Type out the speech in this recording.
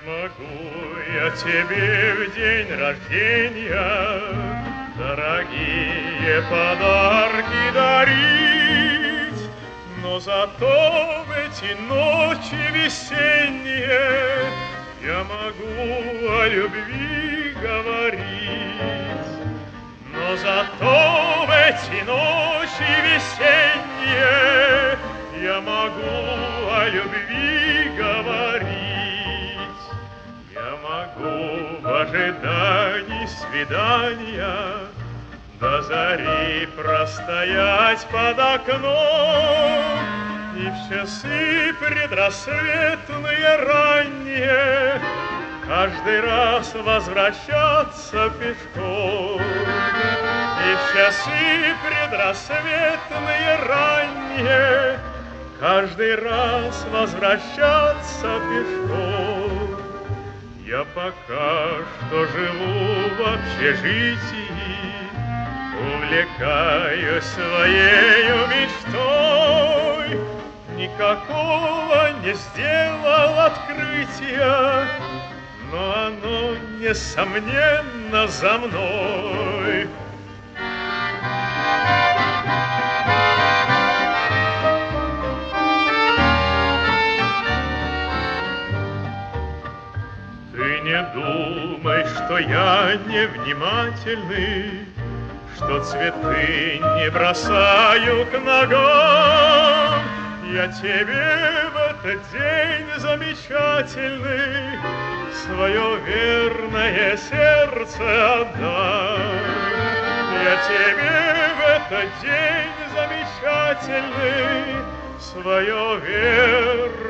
могу я тебе в день рождения дорогие подарки дарить, но зато в эти ночи весенние я могу о любви говорить. Но зато в эти ночи весенние я могу о любви говорить. Я могу в ожидании свидания до зари простоять под окном и в часы предрассветные ранние каждый раз возвращаться пешком. И в часы предрассветные ранние каждый раз возвращаться пешком. Я пока что живу в общежитии, увлекаюсь своею мечтой, никакого не сделал открытия, но оно, несомненно, за мной. Ты не думай, что я невнимательный, что цветы не бросаю к ногам. Я тебе в этот день замечательный свое верное сердце отдам. Я тебе в этот день замечательный свое верное